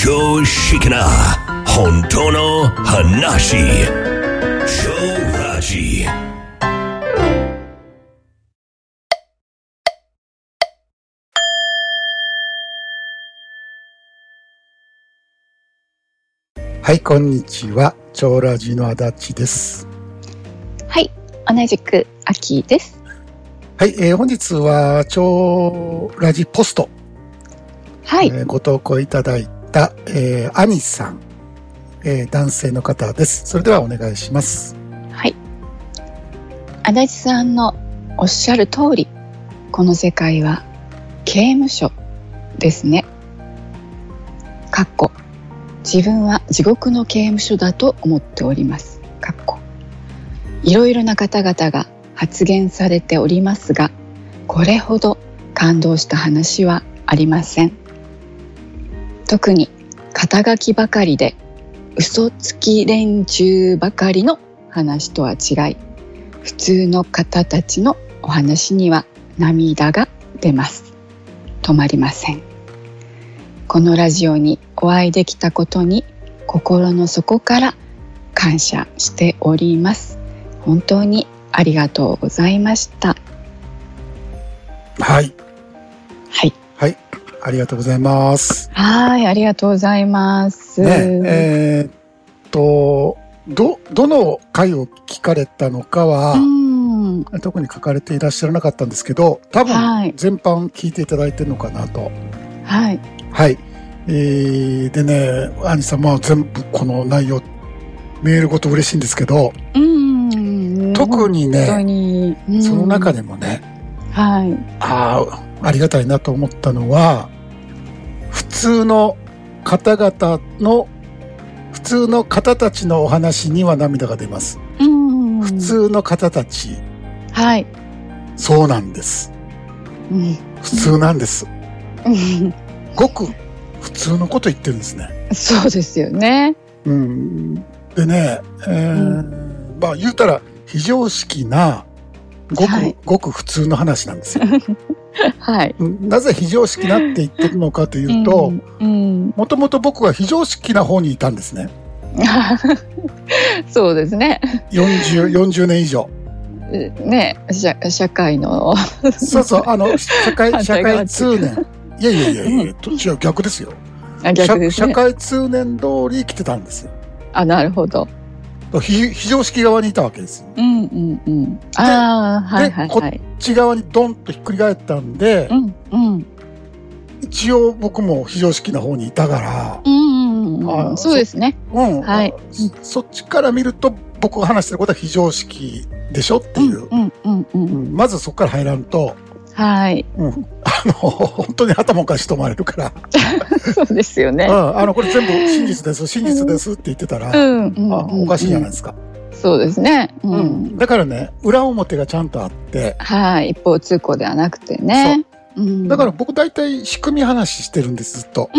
常識な本当の話。超ラジ。 はい、こんにちは。超ラジの足立です。 はい、同じくアキです。 はい、本日は超ラジポスト、 はい、 ご投稿いただいた、アニさん、男性の方です。それではお願いします。 はい、足立さんのおっしゃる通り、この世界は刑務所ですね。かっこ自分は地獄の刑務所だと思っております。かっこいろいろな方々が発言されておりますが、これほど感動した話はありません。特に肩書きばかりで嘘つき連中ばかりの話とは違い、普通の方たちのお話には涙が出ます。止まりません。このラジオにお会いできたことに心の底から感謝しております。本当にありがとうございました。 はい。 はい。 はい。ありがとうございます。 はい、ありがとうございます。 ね、どの回を聞かれたのかは、特に書かれていらっしゃらなかったんですけど、多分全般聞いていただいてるのかなと。 はい。 はい。でね、アニさん、全部この内容、メールごと嬉しいんですけど、特にね、その中でもね、 はい。 ありがたいなと思ったのは、普通の方たちのお話には涙が出ます。普通の方たち。 はい。 そうなんです。普通なんです。ごく普通のこと言ってるんですね。 そうですよね。 でね、言うたら非常識なごく普通の話なんですよ。 はい。 なぜ非常識なって言ってるのかというと、もともと僕は非常識な方にいたんですね。 そうですね。 40年以上。 ね、社会の。 そう、社会通念。いや、違う、逆ですよ。 逆ですね。 社会通念通り生きてたんですよ。 なるほど。 非常識側にいたわけですよ。こっち側にドンとひっくり返ったんで、一応僕も非常識な方にいたから、 そうですね。はい。 そっちから見ると僕が話してることは非常識でしょっていう。まずそこから入らんと、 はい。 本当に頭おかしと思われるから。 そうですよね。 これ全部真実ですって言ってたら、おかしいじゃないですか。 そうですね。 だからね、裏表がちゃんとあって。 はい。一方通行ではなくてね。 だから僕大体仕組み話してるんです、ずっと。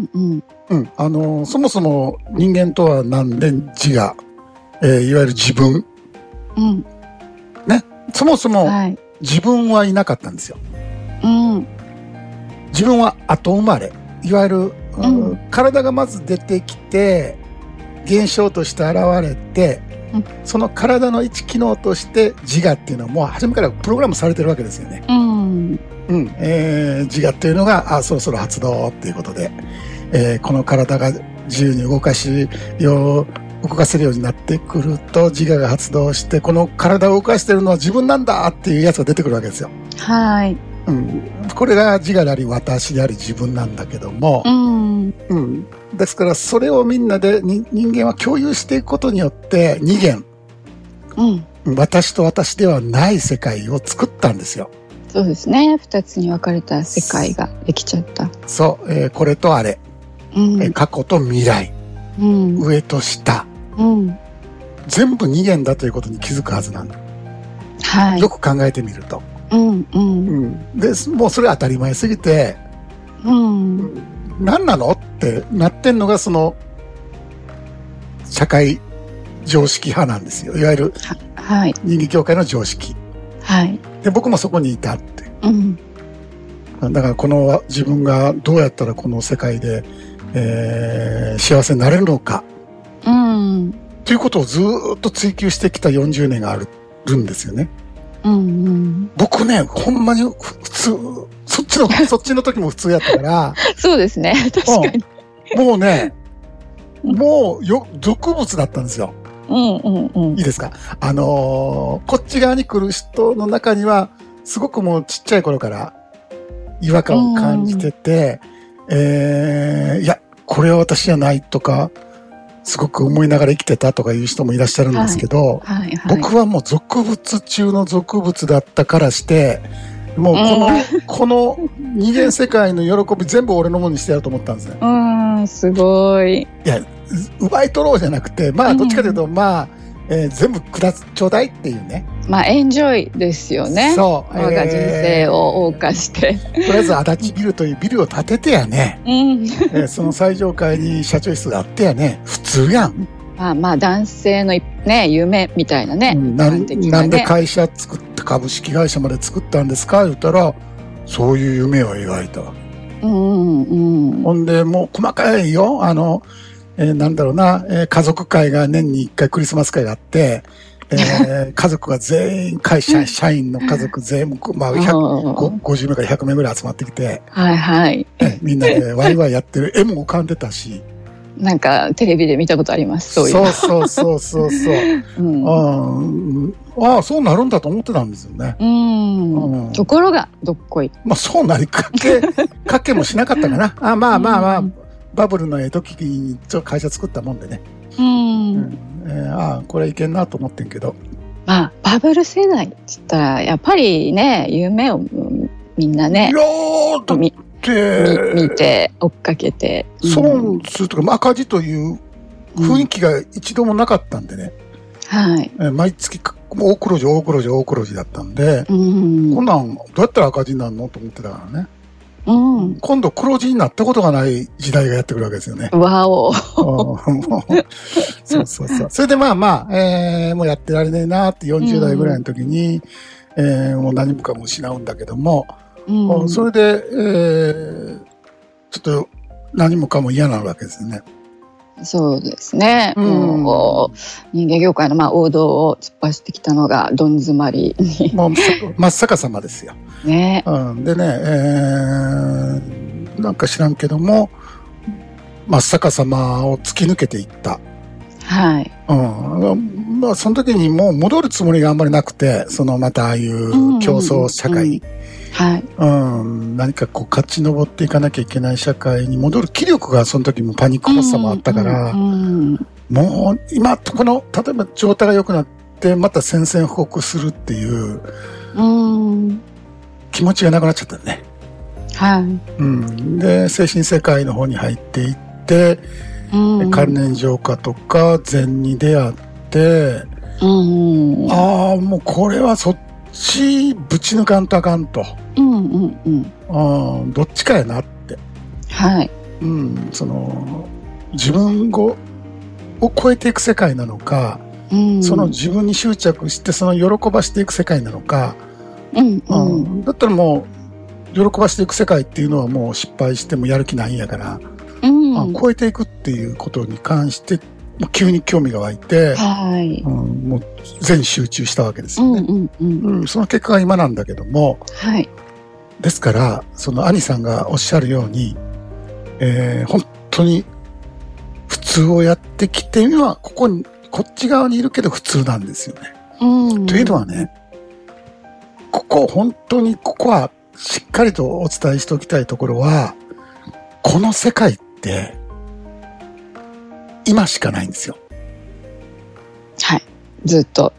そもそも人間とは何で自我、いわゆる自分。ね。そもそも自分はいなかったんですよ。自分は後生まれ。いわゆる、体がまず出てきて、現象として現れて、その体の一機能として自我っていうのはもう初めからプログラムされてるわけですよね。自我っていうのが、そろそろ発動っていうことで、この体が自由に動かせるようになってくると自我が発動して、この体を動かしてるのは自分なんだっていうやつが出てくるわけですよ。 はい。 これが自我であり私であり自分なんだけども、ですからそれをみんなで人間は共有していくことによって二元、私と私ではない世界を作ったんですよ。 そうですね。二つに分かれた世界ができちゃった。 そう、これとあれ、過去と未来、上と下、全部二元だということに気づくはずなんだ。よく考えてみると。で、もうそれ当たり前すぎて、何なのってなってんのがその社会常識派なんですよ。いわゆる人間協会の常識。で、僕もそこにいたって。 だからこの自分がどうやったらこの世界で、幸せになれるのか、ということをずっと追求してきた40年があるんですよね。僕ね、ほんまに普通、そっちの時も普通やったから。 そうですね、確かに。 もうね、俗物だったんですよ。いいですか？こっち側に来る人の中には、すごくもうちっちゃい頃から違和感を感じてて、いや、これは私じゃないとか、すごく思いながら生きてたとかいう人もいらっしゃるんですけど、僕はもう俗物中の俗物だったからして、もうこの二元世界の喜び全部俺のものにしてやると思ったんですね。 すごい。 いや、奪い取ろうじゃなくて、まあどっちかというと、全部ちょうだいっていうね。 エンジョイですよね。そう。我が人生を謳歌して。 とりあえず足立ビルというビルを建ててやね。その最上階に社長室があってやね。普通やん。 男性のね、夢みたいなね。 なんで会社作った株式会社まで作ったんですか言ったら、そういう夢を描いた。ほんで、もう細かいよ。なんだろうな、家族会が年に1回クリスマス会があって、家族が全員、会社、社員の家族全部、50名から100名ぐらい集まってきて、みんなでワイワイやってる絵も浮かんでたし、 なんかテレビで見たことあります。そういう。 そう。そうなるんだと思ってたんですよね。 ところがどっこい。 そうなりかけもしなかったかな。バブルの時に会社作ったもんでね。これいけんなと思ってんけど。 バブル世代って言ったらやっぱりね、夢をみんなね。見て追っかけて損するとか赤字という雰囲気が一度もなかったんでね、毎月大黒字だったんで、こんなんどうやったら赤字になるのと思ってたからね、今度黒字になったことがない時代がやってくるわけですよね。 わおそうそれでもうやってられねえなって40代ぐらいの時に、もう何もかも失うんだけども、それで、ちょっと何もかも嫌なわけですよね。 そうですね。人間業界の王道を突っ走ってきたのがどん詰まりに。 真っ逆さまですよ。 ね。 でね、なんか知らんけども、真っ逆さまを突き抜けていった。その時にもう戻るつもりがあんまりなくて、またああいう競争社会。何か勝ち上っていかなきゃいけない社会に戻る気力がその時もパニック発作もあったから、もう今例えば状態が良くなってまた宣戦布告するっていう気持ちがなくなっちゃったね。で精神世界の方に入っていって、関連浄化とか禅に出会って、もうこれはそっちぶち抜かんとあかんと。どっちかやなって。自分を超えていく世界なのか、その自分に執着してその喜ばしていく世界なのか、だったらもう喜ばしていく世界っていうのはもう失敗してもやる気ないんやから、超えていくっていうことに関して急に興味が湧いて、もう全集中したわけですよね。その結果が今なんだけども、ですからその兄さんがおっしゃるように、本当に普通をやってきてはこっち側にいるけど普通なんですよね。というのはね、本当にここはしっかりとお伝えしておきたいところは、この世界って今しかないんですよ。 ずっと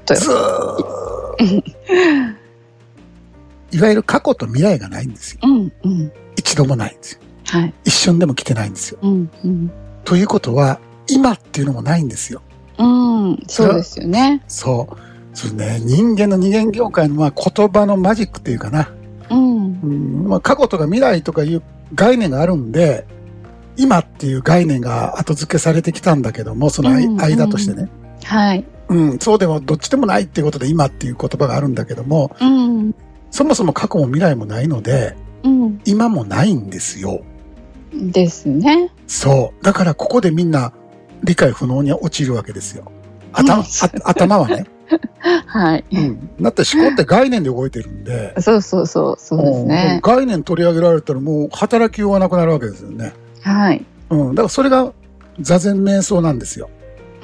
いわゆる過去と未来がないんですよ。一度もないんですよ。一瞬でも来てないんですよ。ということは今っていうのもないんですよ。 そうですよね。 それね、人間の二元業界の言葉のマジックっていうかな。過去とか未来とかいう概念があるんで、今っていう概念が後付けされてきたんだけども、その間としてね。そうでもどっちでもないっていうことで今っていう言葉があるんだけども、そもそも過去も未来もないので、 今もないんですよ。 ですね。 そう。だからここでみんな理解不能に落ちるわけですよ。頭はね。 はい。 だって思考って概念で動いてるんで。 そうですね。 概念取り上げられたらもう働きようがなくなるわけですよね。 はい。 だからそれが座禅瞑想なんですよ。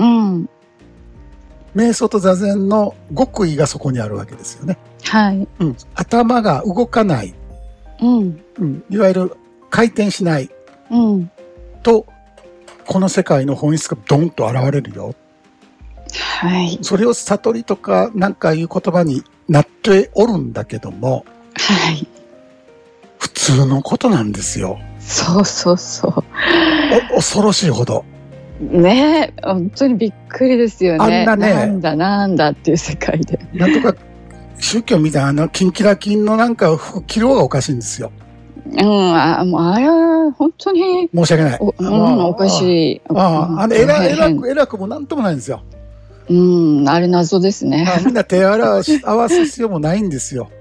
瞑想と座禅の極意がそこにあるわけですよね。 はい。 頭が動かない。いわゆる回転しない。と、この世界の本質がドンと現れるよ。 はい。 それを悟りとかなんかいう言葉になっておるんだけども。 はい。 普通のことなんですよ。 そう。 恐ろしいほど。 ねえ、本当にびっくりですよね。 あんなね。 なんだっていう世界で。 なんとか宗教みたいなキンキラキンのなんか着ろがおかしいんですよ。 もうあれは本当に申し訳ない。 おかしい。 偉くもなんともないんですよ。 あれ謎ですね。 みんな手合わす必要もないんですよ。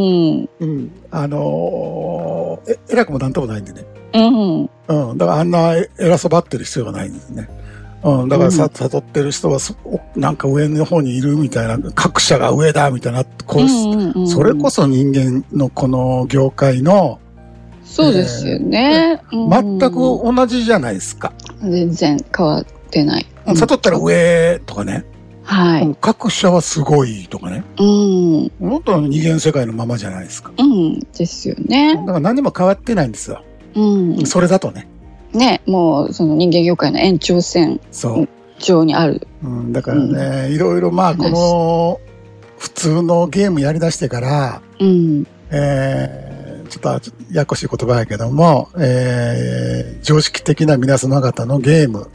偉くもなんともないんでね。だからあんな偉そばってる必要がないんですね。だから悟ってる人はなんか上の方にいるみたいな、各社が上だみたいな、それこそ人間のこの業界のそうですよね。 全く同じじゃないですか。 全然変わってない。 悟ったら上とかね。 はい。 各社はすごいとかね。もっと二元世界のままじゃないですか。 ですよね。 だから何も変わってないんですよ。それだとね。 ね、もうその人間業界の延長線上にある。 だからね、いろいろこの普通のゲームやりだしてから、ちょっとややこしい言葉やけども、常識的な皆様方のゲーム、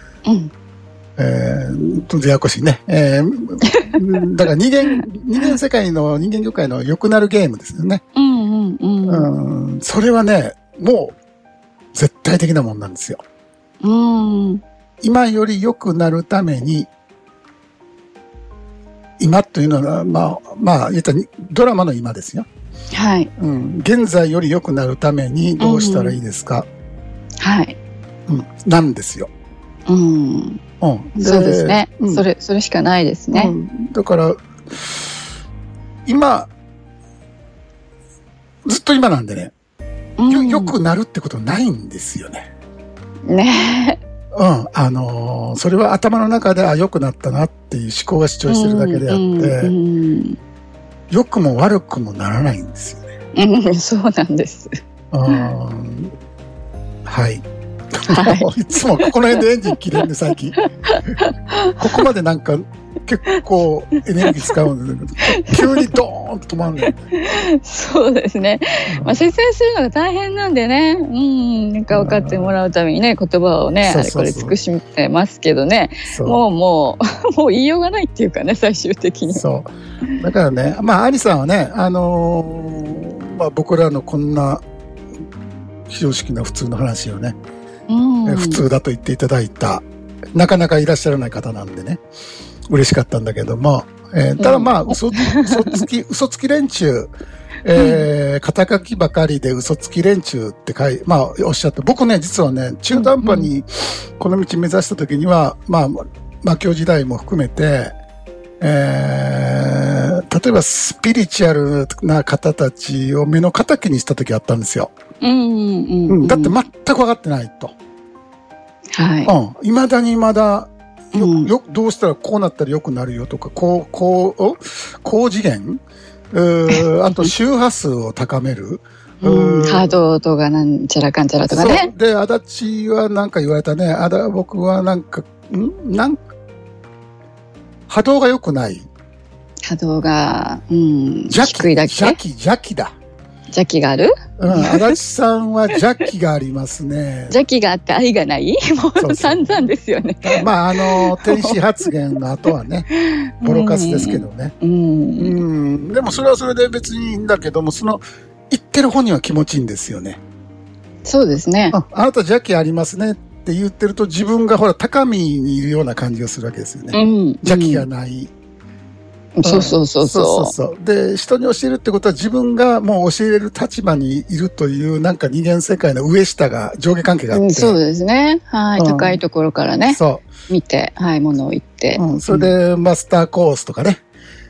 ややこしいね。だから二元世界の人間業界の良くなるゲームですよね。それはね、もう絶対的なもんなんですよ。今より良くなるために、今というのは、言ったらドラマの今ですよ。 はい。 現在より良くなるためにどうしたらいいですか？ はい。 なんですよ。 そうですね。それしかないですね。 だから、今、ずっと今なんでね、良くなるってことないんですよね。 ねえ。 それは頭の中で、良くなったなっていう思考が主張してるだけであって、良くも悪くもならないんですよね。 そうなんです。 はい。いつもこの辺でエンジン切れるね、最近。ここまでなんか結構エネルギー使うんだけど、急にドーンと止まるね。 そうですね。説明するのが大変なんでね。なんか分かってもらうためにね、言葉をね、あれこれ尽くしてますけどね。もう言いようがないっていうかね、最終的に。そう。 だからね、アリさんはね、僕らのこんな非常識な普通の話をね、普通だと言っていただいた、なかなかいらっしゃらない方なんでね、嬉しかったんだけども、ただ嘘つき連中、肩書きばかりで嘘つき連中っておっしゃって、僕ね、実はね、中途半端にこの道目指した時には、魔教時代も含めて、例えばスピリチュアルな方たちを目の敵にした時あったんですよ。だって全く分かってないと。 はい。 未だどうしたらこうなったら良くなるよとか、高次元あと周波数を高める。 波動とかなんちゃらかんちゃらとかね。 で、足立はなんか言われたね。僕は波動が良くない。 波動が、低いだけ。 邪気だ。 邪気がある？ 足立さんは邪気がありますね。 邪気があって愛がない？もう散々ですよね。 天使発言の後はね、ボロカスですけどね。でもそれはそれで別にいいんだけども、言ってる本人は気持ちいいんですよね。 そうですね。 あなた邪気ありますねって言ってると、自分が高みにいるような感じがするわけですよね。邪気がない。 そう。で、人に教えるってことは自分がもう教えれる立場にいるという、なんか二元世界の上下が、上下関係があって。 そうですね。はい。高いところからね。見て、はい、ものを言って。 それで、マスターコースとかね。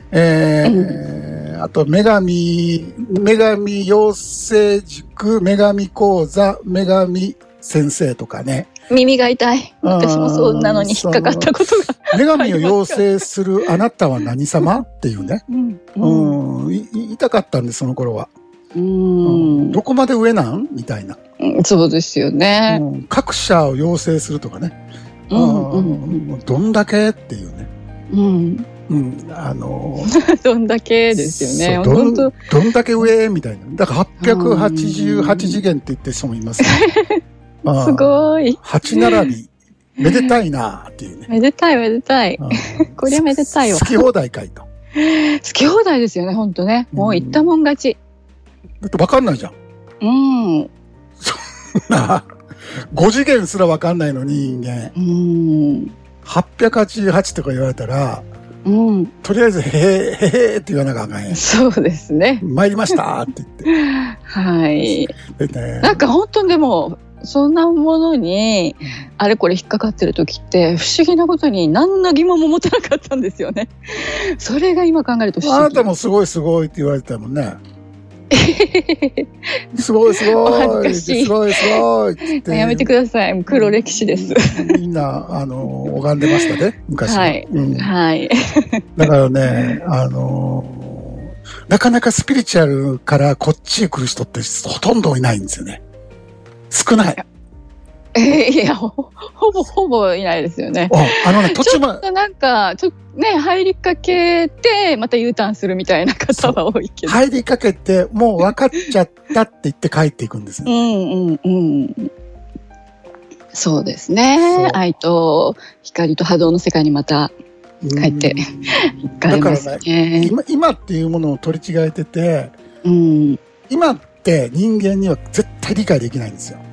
あと、女神養成塾、女神講座、女神先生とかね。 耳が痛い。私もそんなのに引っかかったことが。 女神を養成するあなたは何様っていうね。言いたかったんです、その頃は。どこまで上なんみたいな。 そうですよね。 各社を養成するとかね。どんだけっていうね。 どんだけですよね。 どんだけ上みたいな。だから888次元って言ってる人もいますね。 すごい。 8並び。めでたいなーっていうね。 めでたい。こりゃめでたいわ。 好き放題かいと。 好き放題ですよね、ほんとね。もう言ったもん勝ち。 だってわかんないじゃん。そんな、5次元すらわかんないのに人間。888とか言われたら、とりあえず、へへって言わなきゃあかんやん。 そうですね。 参りましたって言って。 はい。なんか本当にでも、そんなものにあれこれ引っかかってる時って不思議なことに何の疑問も持てなかったんですよね。それが今考えると不思議。 あなたもすごいって言われてたもんね。すごいお恥ずかしい。 すごいって。 やめてください。黒歴史です。 みんな拝んでましたね、昔は。 はい。 だからね、なかなかスピリチュアルからこっちへ来る人ってほとんどいないんですよね。少ない。 いや、ほぼいないですよね。 途中まで。 ちょっとなんか、入りかけて、また U ターンするみたいな方は多いけど。 入りかけて、もう分かっちゃったって言って帰っていくんですよ。 そうですね。愛と光と波動の世界にまた帰っていかれますね。 だからね、今っていうものを取り違えてて、今って人間には絶対理解できないんですよ。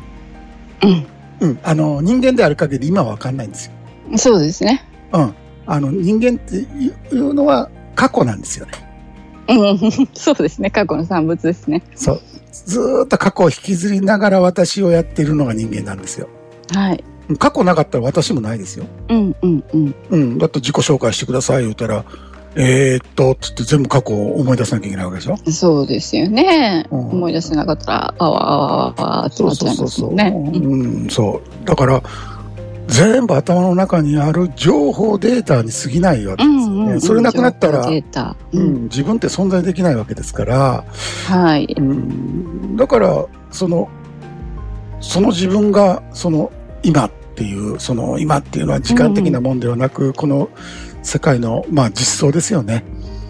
人間である限り今は分かんないんですよ。 そうですね。 人間っていうのは過去なんですよね。 そうですね。過去の産物ですね。 そう。ずーっと過去を引きずりながら私をやっているのが人間なんですよ。 はい。 過去なかったら私もないですよ。だって自己紹介してください言うたら、つって全部過去を思い出さなきゃいけないわけでしょ。 そうですよね。思い出せなかったら、あわってなっちゃいますもんね。 そう。だから、全部頭の中にある情報データに過ぎないわけですよね。それなくなったら、自分って存在できないわけですから、だから、その自分が、今っていう、今っていうのは時間的なもんではなく、この世界の、実相ですよね。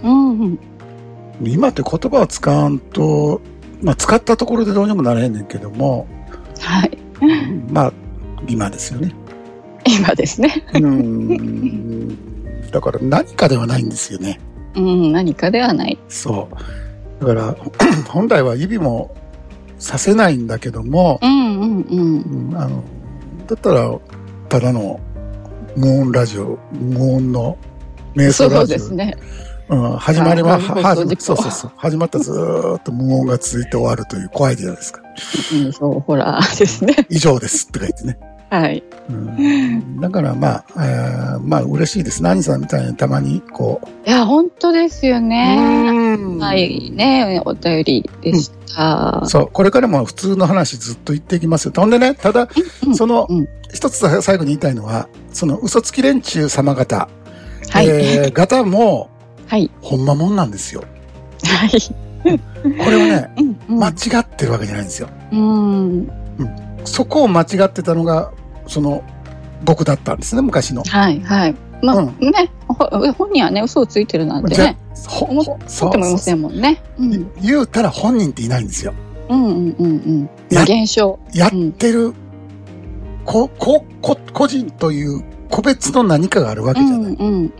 今って言葉を使わんと、使ったところでどうにもならへんねんけども、今ですよね。 今ですね。 だから何かではないんですよね。 何かではない。 そう。だから、本来は指もさせないんだけども、だったら、ただの無音ラジオ、無音の瞑想ラジオ。そうですね。始まったらずーっと無音が続いて終わるという怖いじゃないですか。 そう、ホラーですね。 以上ですって書いてね。 はい。 だから嬉しいです。何さんみたいにたまにこう。 いや、本当ですよね。はいね、お便りでした。 そう、これからも普通の話ずっと言っていきますよ。ほんでね、ただ、一つ最後に言いたいのは、嘘つき連中様方、方も、ほんまもんなんですよ。これはね、間違ってるわけじゃないんですよ。そこを間違ってたのが、僕だったんですね、昔の。 本人はね、嘘をついてるなんてね、思ってもいませんもんね。 言うたら本人っていないんですよ。 現象。 やってる、個人という個別の何かがあるわけじゃない。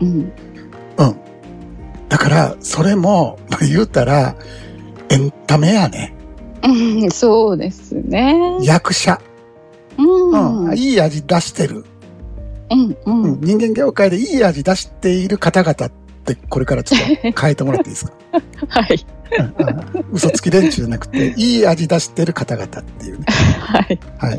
だから、それも、言うたら、エンタメやね。 そうですね。 役者。いい味出してる。人間業界でいい味出している方々たってこれからちょっと変えてもらっていいですか？ はい。 嘘つき連中じゃなくて、いい味出してる方々っていうね。 はい。 はい。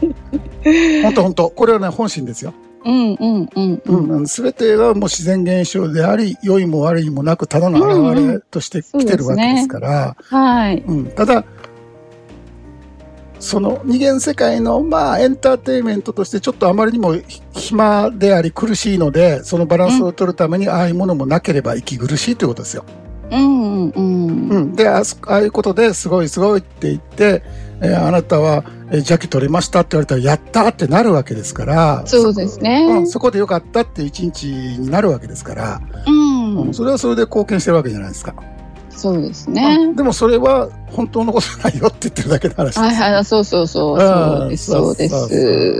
本当これはね、本心ですよ。すべてがもう自然現象であり、良いも悪いもなく、ただの現れとして来てるわけですから、 はい。 ただ、その二元世界の、エンターテインメントとしてちょっとあまりにも暇であり苦しいので、そのバランスを取るためにああいうものもなければ息苦しいということですよ。で、ああいうことですごいすごいって言って、あなたは邪気取れましたって言われたらやったってなるわけですから、 そうですね。 そこでよかったっていう一日になるわけですから、それはそれで貢献してるわけじゃないですか。 そうですね。 でもそれは本当のことじゃないよって言ってるだけの話です。 はい、そうそうそう。そうです、そうです。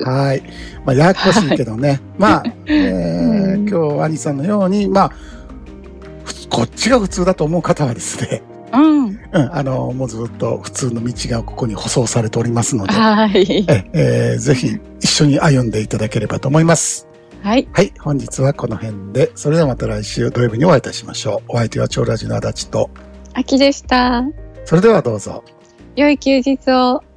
はい。ややこしいけどね。今日、兄さんのように、こっちが普通だと思う方はですね、もうずっと普通の道がここに舗装されておりますので、 はい。 ぜひ一緒に歩んでいただければと思います。 はい。 はい。本日はこの辺で、それではまた来週土曜日にお会いいたしましょう。お相手は超ラジの足立と、 秋でした。 それではどうぞ。 良い休日を。